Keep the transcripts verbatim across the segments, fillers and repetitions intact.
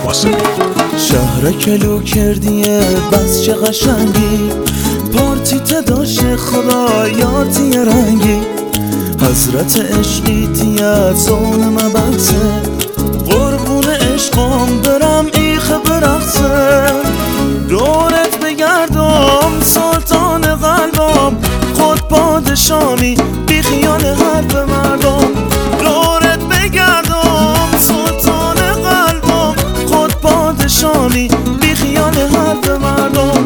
فاصله. شهر کلو کردیه بس چه قشنگی، پارتی تداش خدا یارتی رنگی، حضرت عشقی تیت زون مبلسه، قربون عشقم برم ایخ برقصه، دورت بگردم سلطان قلبم، خود پادشامی بی خیال حرف مردم، دورت بگردم سلطان قلبم، خود پادشامی بی خیال حرف مردم.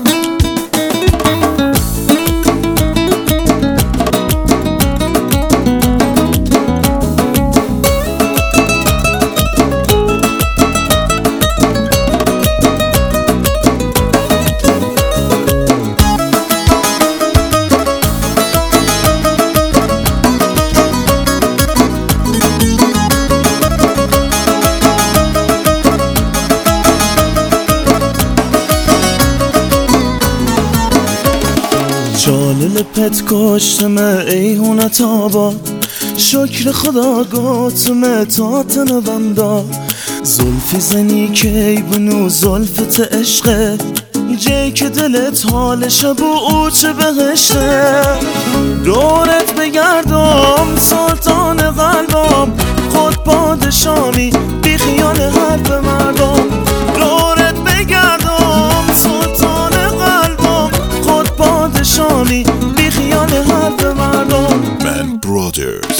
چاله لپت کشتمه ایهونه تابا، شکر خدا گوتمه تا تنوم دا، زلفی زنی که بنو زلفت عشقه، جای که دلت حالشه بو او چه بهشته، دورت بگردم سلطان قلبم، خود پادشامی بی خیال حرف مردم، دورت بگردم سلطان قلبم، خود پادشامی بی خیال حرف مردم. من برادرز.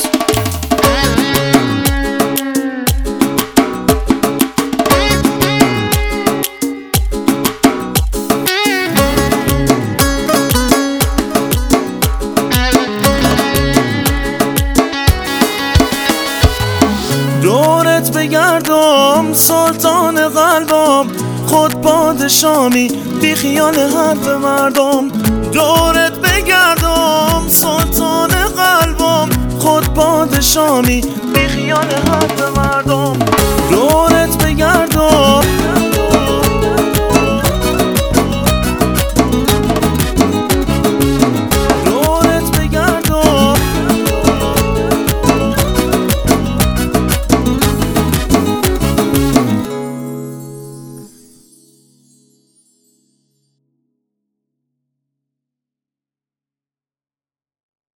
دورت بگردم سلطان قلبم، خود پادشامی بی خیال حرف مردم، دورت بگردم سلطان قلبم، خود پادشامی بی خیال حرف مردم.